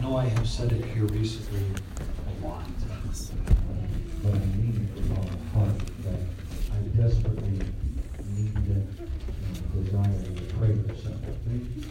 know I have said it here recently a lot, but I mean it with all my heart that I desperately need and desire to pray for something.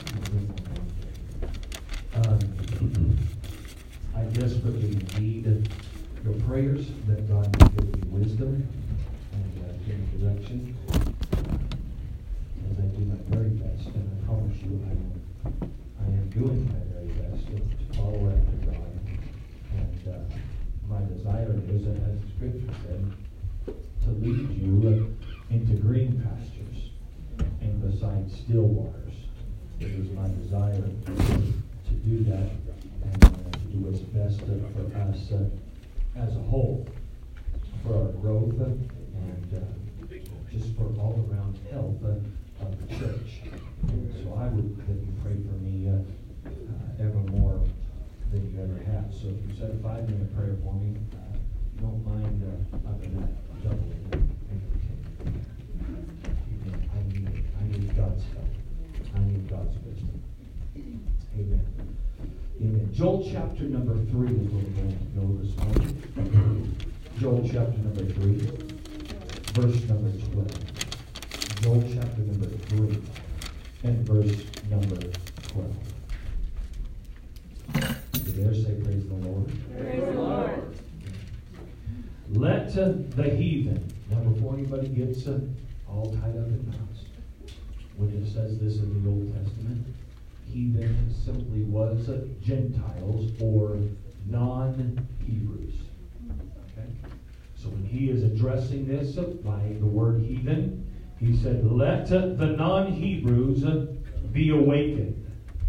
I desperately need your prayers that God will give me wisdom and give me direction as I do my very best. And I promise you, I am doing my very best to follow after God. And my desire is, as the Scripture said, to lead you into green pastures and beside still waters. It is my desire to do that and to do what's best for us as a whole, for our growth and just for all around health of the church. So I would that you pray for me ever more than you ever have. So if you said a 5-minute prayer for me, don't mind other than that, double it. I need it. I need God's help. I need God's wisdom. Amen. Amen. Joel chapter number 3 is where we're going to go this morning. Joel chapter number 3, verse number 12. Joel chapter number 3 and verse number 12. You dare say praise the Lord? Praise the Lord. Let the heathen. Now before anybody gets all tied up in knots, when it says this in the Old Testament, heathen simply was Gentiles or non-Hebrews. Okay? So when he is addressing this by the word heathen, he said, let the non-Hebrews be awakened.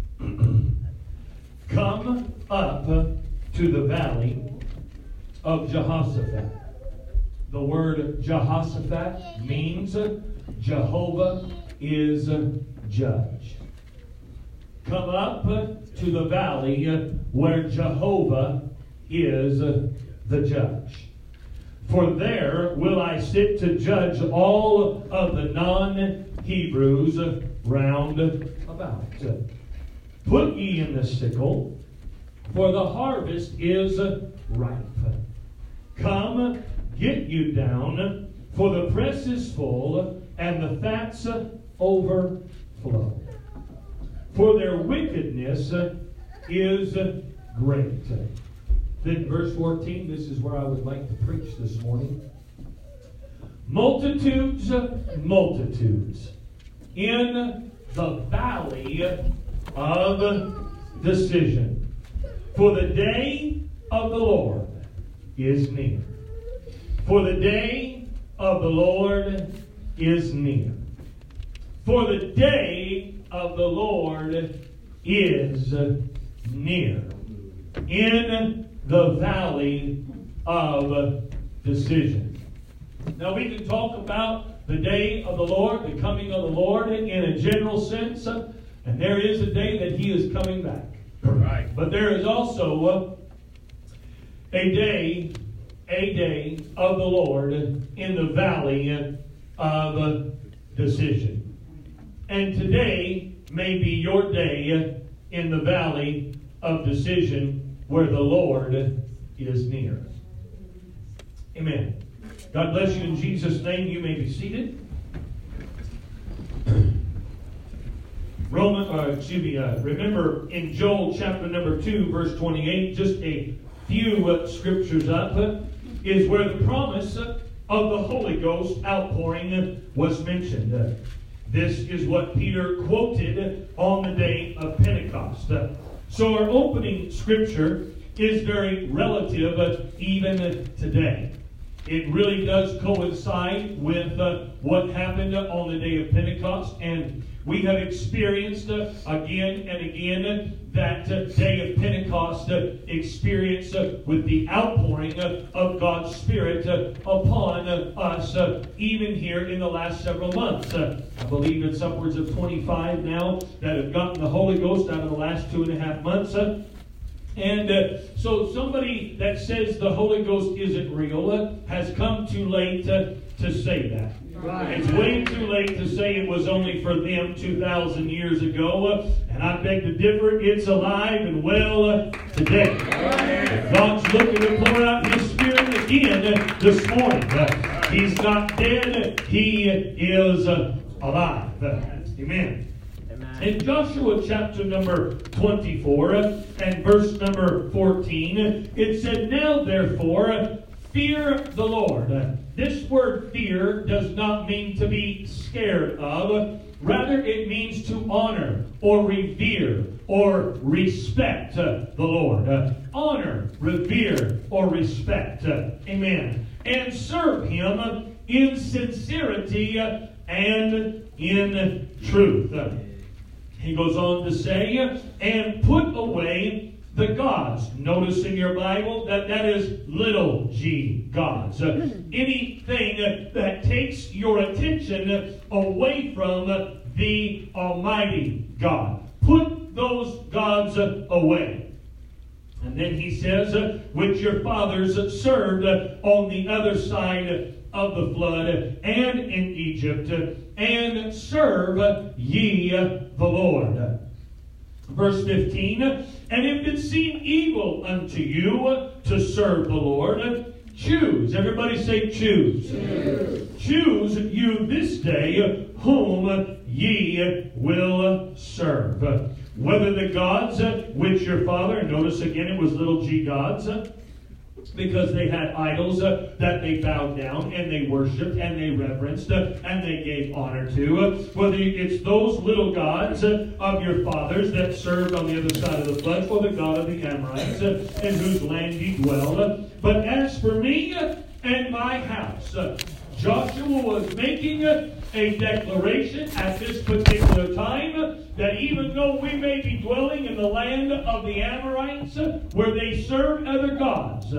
Come up to the valley of Jehoshaphat. The word Jehoshaphat means Jehovah is judge. Come up to the valley where Jehovah is the judge. For there will I sit to judge all of the non-Hebrews round about. Put ye in the sickle, for the harvest is ripe. Come, get you down, for the press is full, and the fats overflow. For their wickedness is great. Then verse 14, this is where I would like to preach this morning. Multitudes, multitudes, in the valley of decision. For the day of the Lord is near. For the day of the Lord is near. For the day of the Lord is near. In the valley of decision. Now we can talk about the day of the Lord, the coming of the Lord in a general sense. And there is a day that He is coming back. Right. But there is also a day of the Lord in the valley of decision. And today may be your day in the valley of decision where the Lord is near. Amen. God bless you in Jesus' name. You may be seated. Remember in Joel chapter number 2, verse 28, just a few scriptures up, is where the promise of the Holy Ghost outpouring was mentioned. This is what Peter quoted on the day of Pentecost. So our opening scripture is very relative even today. It really does coincide with what happened on the day of Pentecost, and we have experienced again and again that day of Pentecost experience with the outpouring of God's Spirit upon us even here in the last several months. I believe it's upwards of 25 now that have gotten the Holy Ghost out of the last 2.5 months. And so somebody that says the Holy Ghost isn't real has come too late to say that. Right. It's way too late to say it was only for them 2,000 years ago. And I beg to differ. It's alive and well today. Right. God's looking to pour out His Spirit again this morning. He's not dead. He is alive. Amen. In Joshua chapter number 24 and verse number 14, it said, "Now therefore, fear the Lord." This word fear does not mean to be scared of. Rather, it means to honor or revere or respect the Lord. Honor, revere, or respect. Amen. And serve Him in sincerity and in truth. He goes on to say, and put away the gods. Notice in your Bible that is little g gods. Anything that takes your attention away from the Almighty God. Put those gods away. And then he says, which your fathers served on the other side of the flood and in Egypt, and serve ye the Lord. Verse 15, and if it seem evil unto you to serve the Lord, choose. Everybody say choose. Choose you this day whom ye will serve. Whether the gods which your father, notice again it was little g gods, because they had idols that they bowed down and they worshipped and they reverenced and they gave honor to. Whether it's those little gods of your fathers that served on the other side of the flood, or the God of the Amorites in whose land ye dwell. But as for me and my house, Joshua was making a declaration at this particular time that even though we may be dwelling in the land of the Amorites where they serve other gods,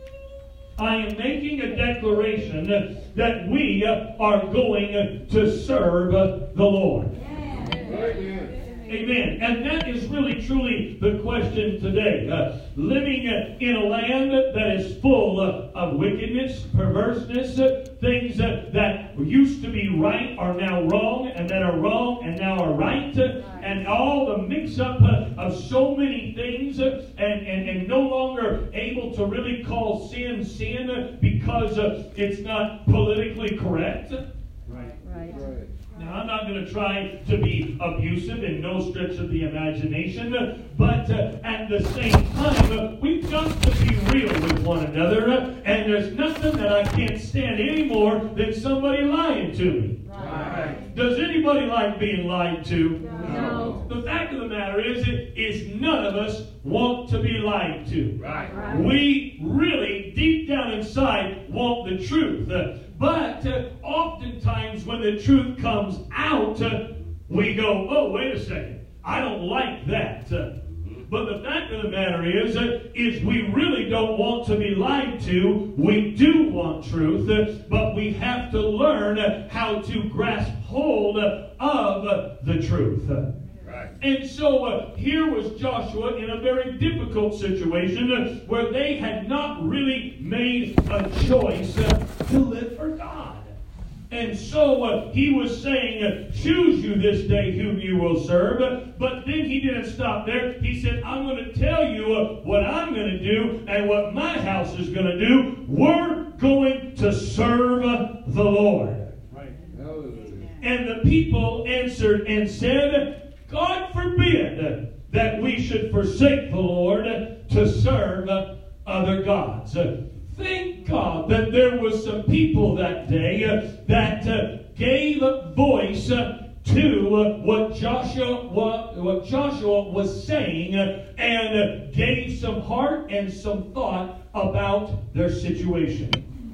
I am making a declaration that we are going to serve the Lord. Amen. And that is really, truly the question today. Living in a land that is full of wickedness, perverseness, things that used to be right are now wrong, and that are wrong and now are right, and all the mix-up of so many things, and no longer able to really call sin sin because it's not politically correct. Right. Now, I'm not going to try to be abusive in no stretch of the imagination, but at the same time, we've got to be real with one another, and there's nothing that I can't stand anymore than somebody lying to me. Right. Does anybody like being lied to? No. The fact of the matter is none of us want to be lied to. Right. We really, deep down inside, want the truth. But oftentimes when the truth comes out, we go, oh, wait a second, I don't like that. But the fact of the matter is we really don't want to be lied to. We do want truth, but we have to learn how to grasp hold of the truth. Right. And so here was Joshua in a very difficult situation where they had not really made a choice to live for God. And so he was saying, choose you this day whom you will serve. But then he didn't stop there. He said, I'm going to tell you what I'm going to do and what my house is going to do. We're going to serve the Lord. Right. And the people answered and said, God forbid that we should forsake the Lord to serve other gods. Thank God that there was some people that day that gave voice to what Joshua was saying, and gave some heart and some thought about their situation.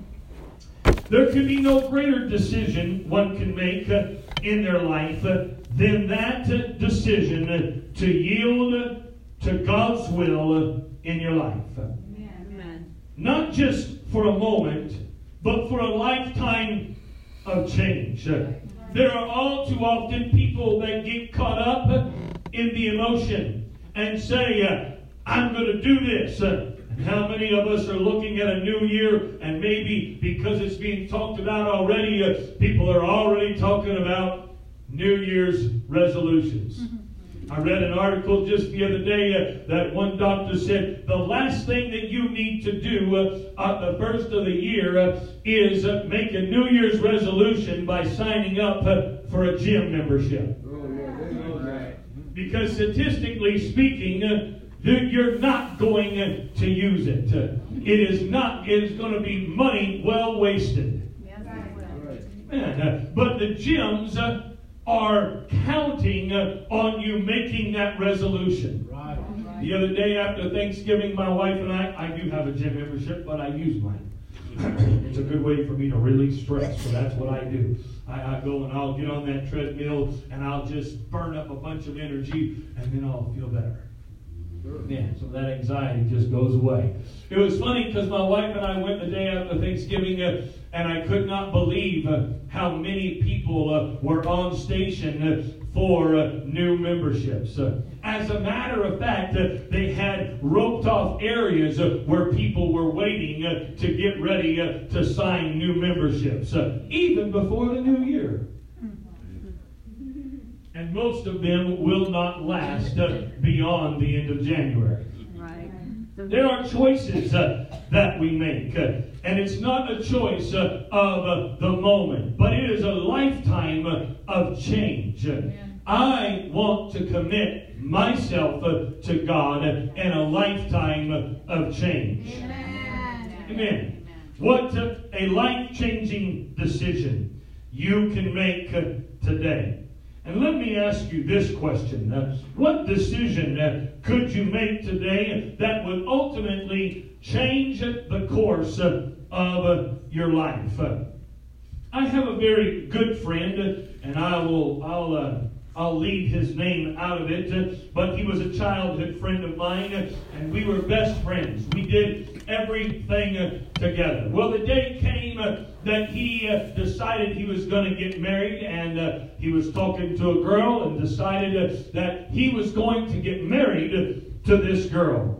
There can be no greater decision one can make in their life than that decision to yield to God's will in your life. Amen. Not just for a moment, but for a lifetime of change. There are all too often people that get caught up in the emotion and say, I'm going to do this. And how many of us are looking at a new year, and maybe because it's being talked about already, people are already talking about New Year's resolutions. I read an article just the other day that one doctor said the last thing that you need to do at the first of the year is make a New Year's resolution by signing up for a gym membership. Because statistically speaking, you're not going to use it. It is going to be money well wasted. Man, but the gyms are counting on you making that resolution. Right. The other day after Thanksgiving, my wife and I do have a gym membership, but I use mine. It's a good way for me to release stress, so that's what I do. I go and I'll get on that treadmill and I'll just burn up a bunch of energy and then I'll feel better. Yeah, so that anxiety just goes away. It was funny because my wife and I went the day after Thanksgiving and I could not believe how many people were on station for new memberships. As a matter of fact, they had roped off areas where people were waiting to get ready to sign new memberships, even before the new year. And most of them will not last beyond the end of January. Right. There are choices that we make. And it's not a choice of the moment, but it is a lifetime of change. I want to commit myself to God and a lifetime of change. Amen. What a life-changing decision you can make today. And let me ask you this question. What decision could you make today that would ultimately change the course of your life? I have a very good friend, and I'll leave his name out of it, but he was a childhood friend of mine, and we were best friends. We did everything together. Well, the day came that he decided he was going to get married, and he was talking to a girl and decided that he was going to get married to this girl.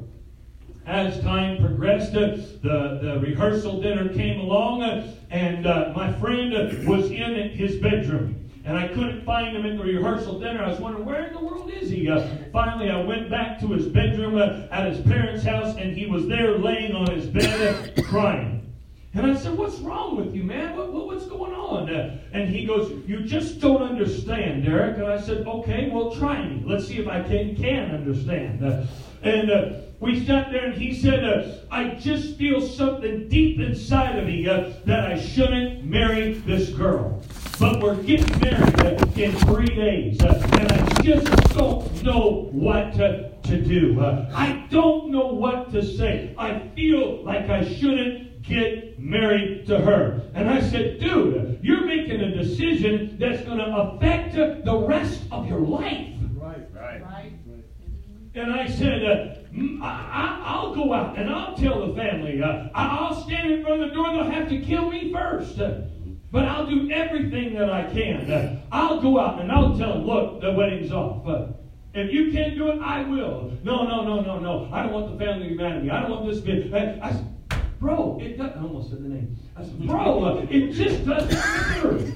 As time progressed, the rehearsal dinner came along, and my friend was in his bedroom. And I couldn't find him at the rehearsal dinner. I was wondering, where in the world is he? Finally, I went back to his bedroom at his parents' house, and he was there laying on his bed crying. And I said, what's wrong with you, man? What's going on? And he goes, you just don't understand, Derek. And I said, okay, well, try me. Let's see if I can understand. And we sat there, and he said, I just feel something deep inside of me that I shouldn't marry this girl. But we're getting married in 3 days, and I just don't know what to do. I don't know what to say. I feel like I shouldn't get married to her. And I said, dude, you're making a decision that's going to affect the rest of your life. Right. And I said, I'll go out and I'll tell the family. I'll stand in front of the door. They'll have to kill me first. But I'll do everything that I can. I'll go out and I'll tell them, look, the wedding's off. If you can't do it, I will. No. I don't want the family to be mad at me. I don't want this bit. I said, bro, it doesn't. I almost said the name. I said, bro, it just doesn't matter.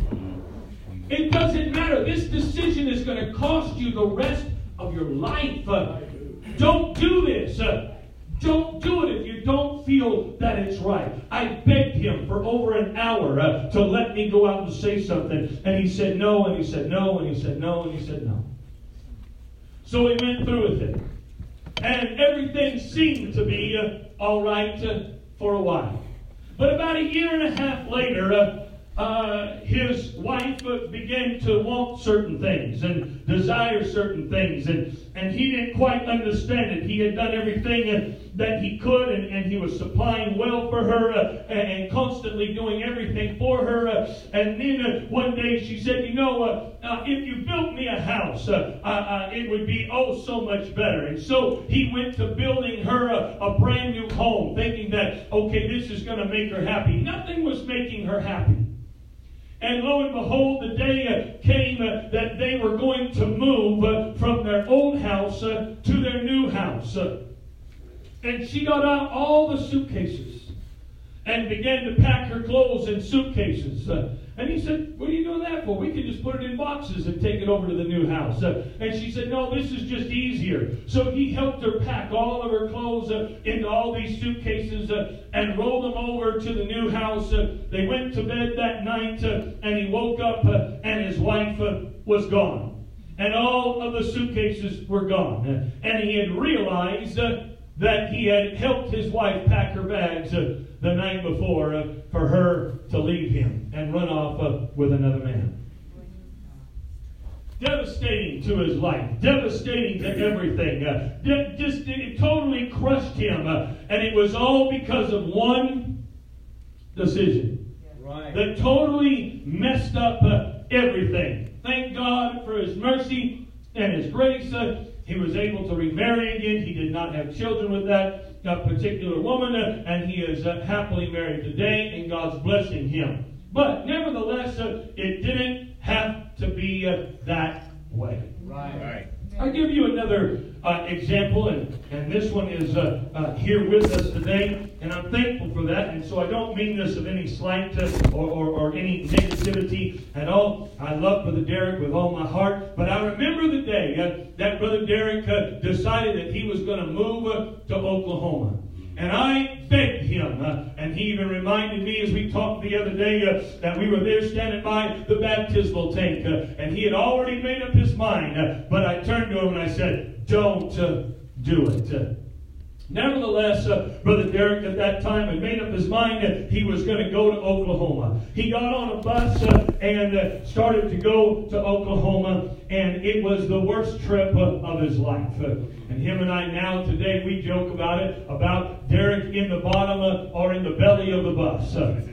It doesn't matter. This decision is going to cost you the rest of your life. Don't do this. Don't do it if you don't feel that it's right. I begged him for over an hour to let me go out and say something. And he said no, and he said no, and he said no, and he said no. So we went through with it. And everything seemed to be all right for a while. But about a year and a half later, his wife began to want certain things and desire certain things, and he didn't quite understand it. He had done everything that he could, and he was supplying well for her and constantly doing everything for her. And then one day she said, if you built me a house, it would be oh so much better. And so he went to building her a brand new home, thinking that, okay, this is going to make her happy. Nothing was making her happy. And lo and behold, the day came that they were going to move from their old house to their new house. And she got out all the suitcases and began to pack her clothes in suitcases. And he said, what are you doing that for? We can just put it in boxes and take it over to the new house. And she said, no, this is just easier. So he helped her pack all of her clothes into all these suitcases and roll them over to the new house. They went to bed that night and he woke up and his wife was gone. And all of the suitcases were gone. And he had realized that he had helped his wife pack her bags the night before for her to leave him and run off with another man. Devastating to his life. Devastating to everything. It totally crushed him. And it was all because of one decision. Right. That totally messed up everything. Thank God for His mercy and His grace. He was able to remarry again. He did not have children with that particular woman, and he is happily married today, and God's blessing him. But nevertheless, it didn't have to be that way. Right. I'll give you another example, and this one is here with us today, and I'm thankful for that. And so I don't mean this of any slight or any negativity at all. I love Brother Derek with all my heart, but I remember the day that Brother Derek decided that he was going to move to Oklahoma. And I begged him, and he even reminded me as we talked the other day that we were there standing by the baptismal tank, and he had already made up his mind. But I turned to him and I said, don't do it. Nevertheless, Brother Derek at that time had made up his mind that he was going to go to Oklahoma. He got on a bus and started to go to Oklahoma, and it was the worst trip of his life. And him and I now today, we joke about it, about Derek in the bottom or in the belly of the bus.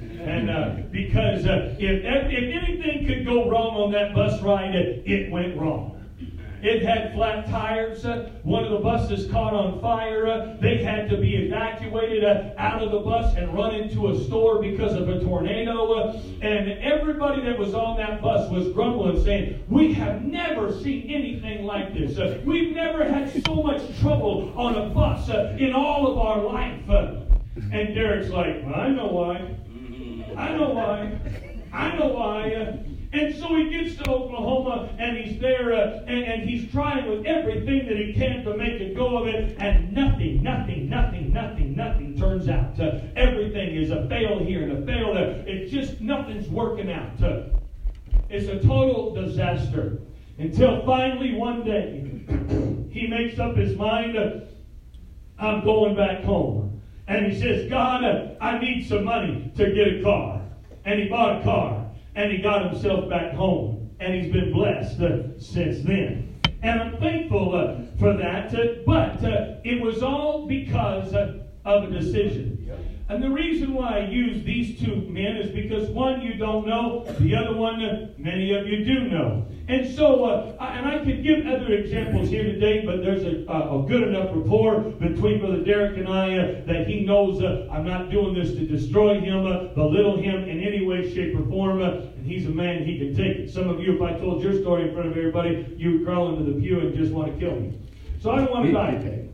And because if anything could go wrong on that bus ride, it went wrong. It had flat tires. One of the buses caught on fire. They had to be evacuated out of the bus and run into a store because of a tornado. And everybody that was on that bus was grumbling, saying, we have never seen anything like this. We've never had so much trouble on a bus in all of our life. And Derek's like, well, I know why. I know why. I know why. And so he gets to Oklahoma, and he's there, and he's trying with everything that he can to make a go of it, and nothing turns out. Everything is a fail here and a fail there. It's just nothing's working out. It's a total disaster. Until finally one day, he makes up his mind, I'm going back home. And he says, God, I need some money to get a car. And he bought a car. And he got himself back home. And he's been blessed since then. And I'm thankful for that. But it was all because of a decision. And the reason why I use these two men is because one you don't know, the other one many of you do know. And so, and I could give other examples here today, but there's a good enough rapport between Brother Derek and I that he knows I'm not doing this to destroy him, belittle him in any way, shape, or form. And he's a man, he can take it. Some of you, if I told your story in front of everybody, you would crawl into the pew and just want to kill me. So I don't want to die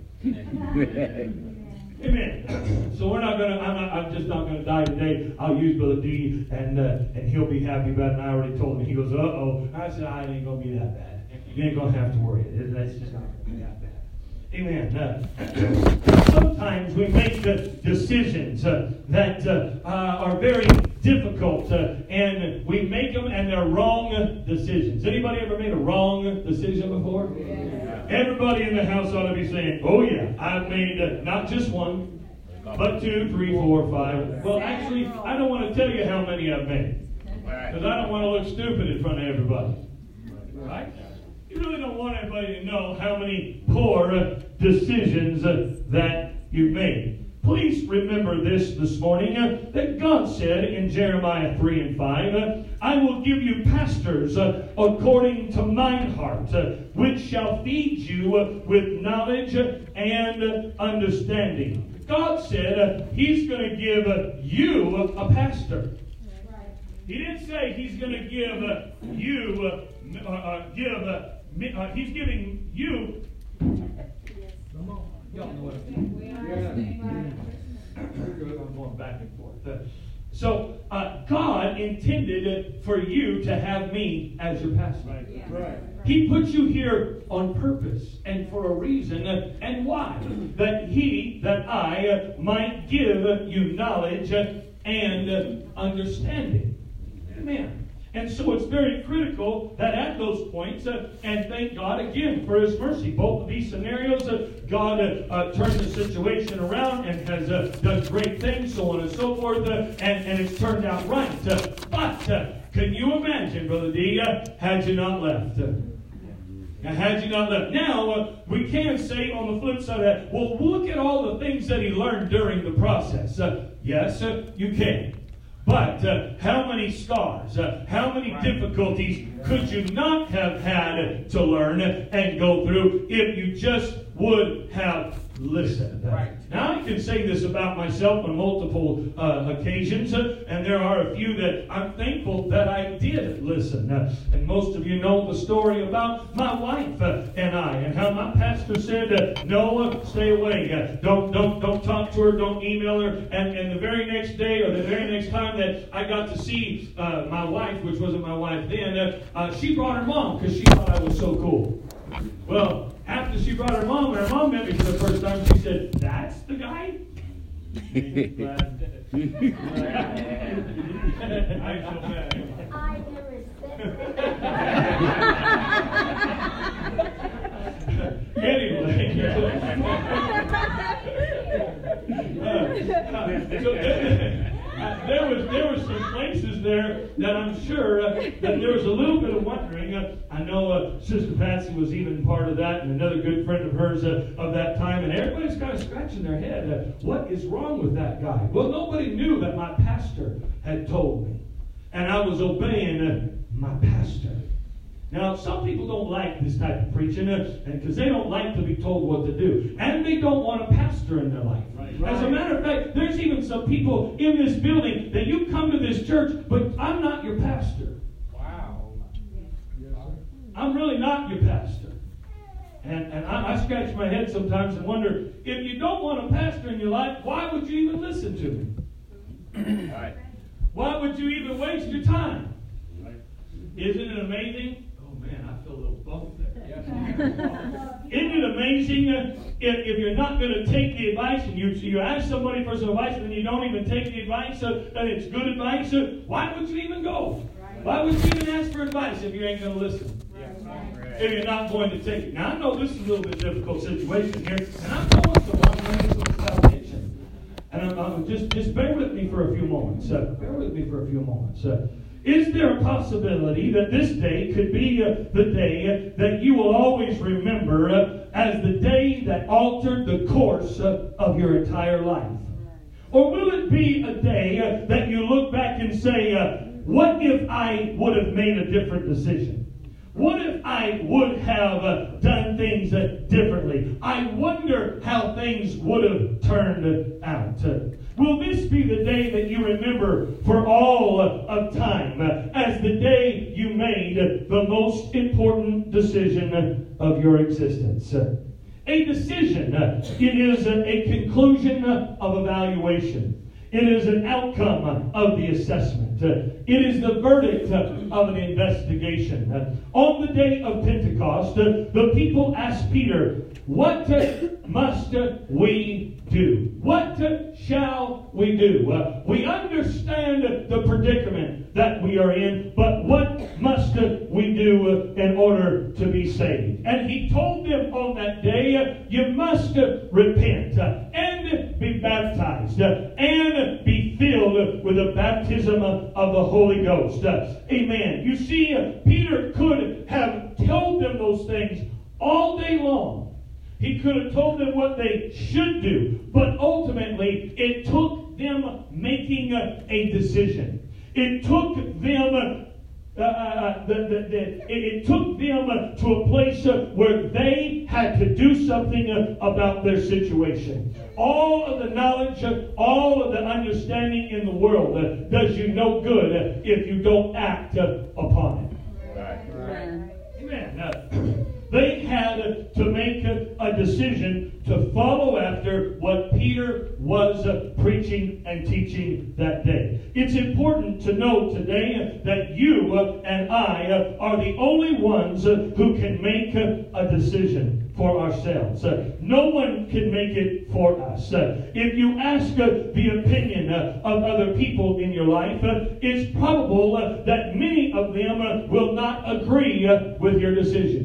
today. Amen. So I'm just not gonna die today. I'll use Brother D and he'll be happy about it. And I already told him. He goes, uh-oh. I said, it ain't gonna be that bad. You ain't gonna have to worry. That's just not gonna be that bad. Amen. Sometimes we make decisions that are very difficult, and we make them and they're wrong decisions. Anybody ever made a wrong decision before? Yeah. Everybody in the house ought to be saying, oh yeah, I've made not just one, but 2, 3, 4, 5. Well, actually, I don't want to tell you how many I've made, because I don't want to look stupid in front of everybody. Right? You really don't want everybody to know how many poor decisions that you've made. Please remember this morning that God said in Jeremiah 3 and 5, I will give you pastors according to mine heart, which shall feed you with knowledge and understanding. God said He's going to give you a pastor. He didn't say He's going to give you, He's giving you. Y'all know what I'm saying. I'm going back and forth. So God intended for you to have me as your pastor. Right. He put you here on purpose and for a reason. And why? That I might give you knowledge and understanding. Amen. And so it's very critical that at those points, and thank God again for His mercy, both of these scenarios, God turned the situation around and has done great things, so on and so forth, and it's turned out right. But can you imagine, Brother D, had you not left? Had you not left. Now, we can say on the flip side of that, well, look at all the things that he learned during the process. Yes, you can. But how many scars, how many difficulties could you not have had to learn and go through if you just would have listened? Right. Now, I can say this about myself on multiple occasions, and there are a few that I'm thankful that I did listen. And most of you know the story about my wife and I, and how my pastor said, "No, stay away. Don't talk to her. Don't email her." And the very next day, or the very next time that I got to see my wife, which wasn't my wife then, she brought her mom because she thought I was so cool. Well, after she brought her mom, when her mom met me for the first time, she said, "That's the guy?" I feel bad. I never said Anyway, there were some places there that I'm sure that there was a little bit of wondering. I know Sister Patsy was even part of that, and another good friend of hers of that time, and everybody's kind of scratching their head. What is wrong with that guy? Well, nobody knew that my pastor had told me, and I was obeying my pastor. Now, some people don't like this type of preaching because they don't like to be told what to do. And they don't want a pastor in their life. Right. As a matter of fact, there's even some people in this building that you come to this church, but I'm not your pastor. Wow. I'm really not your pastor. And I scratch my head sometimes and wonder, if you don't want a pastor in your life, why would you even listen to me? Right. Why would you even waste your time? Right. Isn't it amazing? Man, I feel a little bummed there. Isn't it amazing if you're not going to take the advice and you ask somebody for some advice and then you don't even take the advice and it's good advice, why would you even go? Why would you even ask for advice if you ain't going to listen? If you're not going to take it. Now, I know this is a little bit difficult situation here, and I'm going to want to make some salvation. And I'm just bear with me for a few moments. Bear with me for a few moments. Is there a possibility that this day could be the day that you will always remember as the day that altered the course of your entire life? Or will it be a day that you look back and say, what if I would have made a different decision? What if I would have done things differently? I wonder how things would have turned out. Will this be the day that you remember for all of time as the day you made the most important decision of your existence? A decision, it is a conclusion of evaluation. It is an outcome of the assessment. It is the verdict of an investigation. On the day of Pentecost, the people asked Peter, "What must we do? What shall we do?" We understand the predicament that we are in, but what must we do in order to be saved? And he told them on that day, you must repent and be baptized and be filled with the baptism of the Holy Ghost. Amen. You see, Peter could have told them those things all day long. He could have told them what they should do, but ultimately it took them making a decision. It took them it took them to a place where they had to do something about their situation. All of the knowledge, all of the understanding in the world does you no good if you don't act upon it. Right. Amen. They had to make a decision to follow after what Peter pastor was preaching and teaching that day. It's important to know today that you and I are the only ones who can make a decision for ourselves. No one can make it for us. If you ask the opinion of other people in your life, it's probable that many of them will not agree with your decision.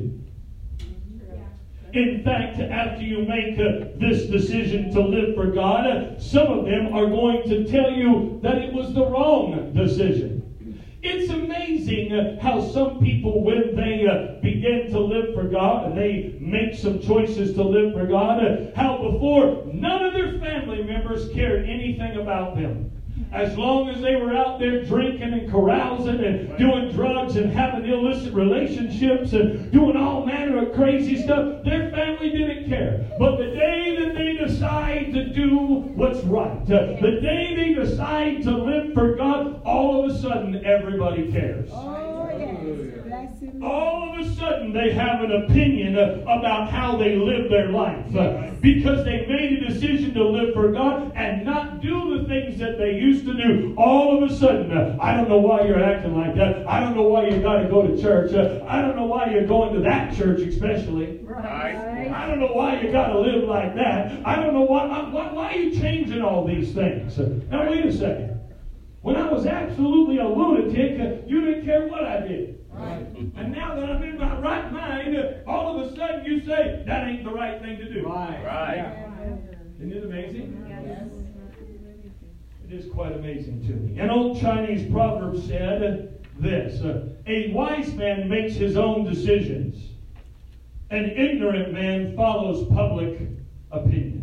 In fact, after you make this decision to live for God, some of them are going to tell you that it was the wrong decision. It's amazing how some people, when they begin to live for God and they make some choices to live for God, how before none of their family members cared anything about them. As long as they were out there drinking and carousing and doing drugs and having illicit relationships and doing all manner of crazy stuff, their family didn't care. But the day that they decide to do what's right, the day they decide to live for God, all of a sudden everybody cares. Oh, yes. All of a sudden they have an opinion about how they live their life because they made a decision to live for God and not do the things that they used to do. All of a sudden, I don't know why you're acting like that. I don't know why you got to go to church. I don't know why you're going to that church especially. Right. I don't know why you got to live like that. I don't know why are you changing all these things? Now wait a second. When I was absolutely a lunatic, you didn't care what I did. Right. And now that I'm in my right mind, all of a sudden you say, that ain't the right thing to do. Right. Yeah. Isn't it amazing? Yes. It is quite amazing to me. An old Chinese proverb said this, a wise man makes his own decisions. An ignorant man follows public opinion.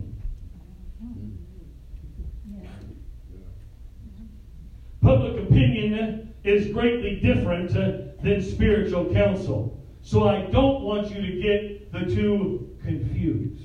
Public opinion is greatly different than spiritual counsel. So I don't want you to get the two confused.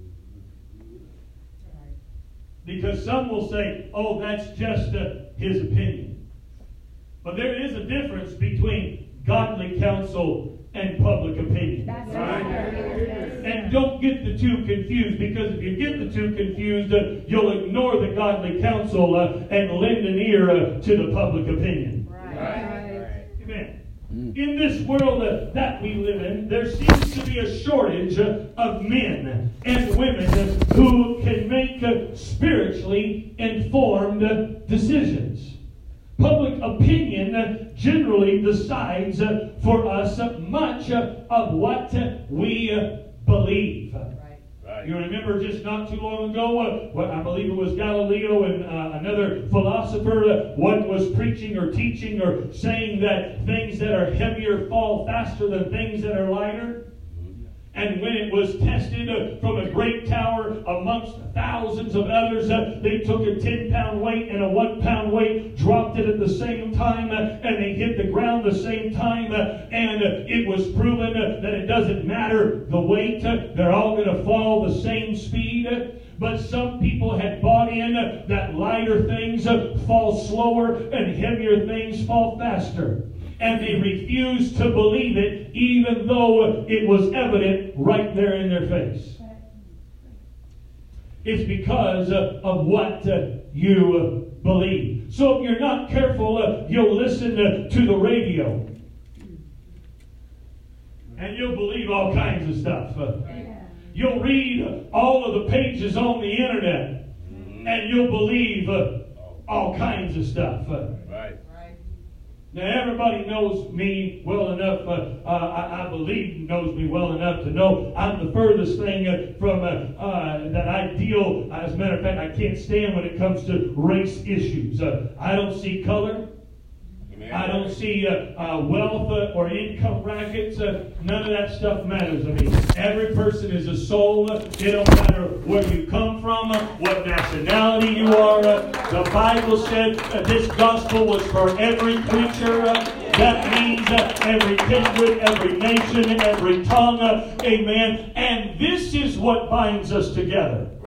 Because some will say, oh, that's just his opinion. But there is a difference between godly counsel and public opinion. That's Right. And don't get the two confused, because if you get the two confused, you'll ignore the godly counsel and lend an ear to the public opinion. Right. Amen. In this world that we live in, there seems to be a shortage of men and women who can make spiritually informed decisions. Public opinion generally decides for us much of what we believe. Right. You remember just not too long ago, I believe it was Galileo and another philosopher, one was preaching or teaching or saying that things that are heavier fall faster than things that are lighter. And when it was tested from a great tower amongst thousands of others, they took a 10-pound weight and a 1-pound weight, dropped it at the same time, and they hit the ground the same time, and it was proven that it doesn't matter the weight, they're all going to fall the same speed. But some people had bought in that lighter things fall slower and heavier things fall faster. And they refused to believe it, even though it was evident right there in their face. It's because of what you believe. So if you're not careful, you'll listen to the radio. And you'll believe all kinds of stuff. You'll read all of the pages on the internet. And you'll believe all kinds of stuff. Right. Now, everybody knows me well enough, I believe knows me well enough to know I'm the furthest thing from that ideal. As a matter of fact, I can't stand when it comes to race issues. I don't see color. I don't see wealth or income brackets. None of that stuff matters to me. Every person is a soul. It don't matter where you come from, what nationality you are. The Bible said this gospel was for every creature. That means every kindred, every nation, every tongue. Amen. And this is what binds us together.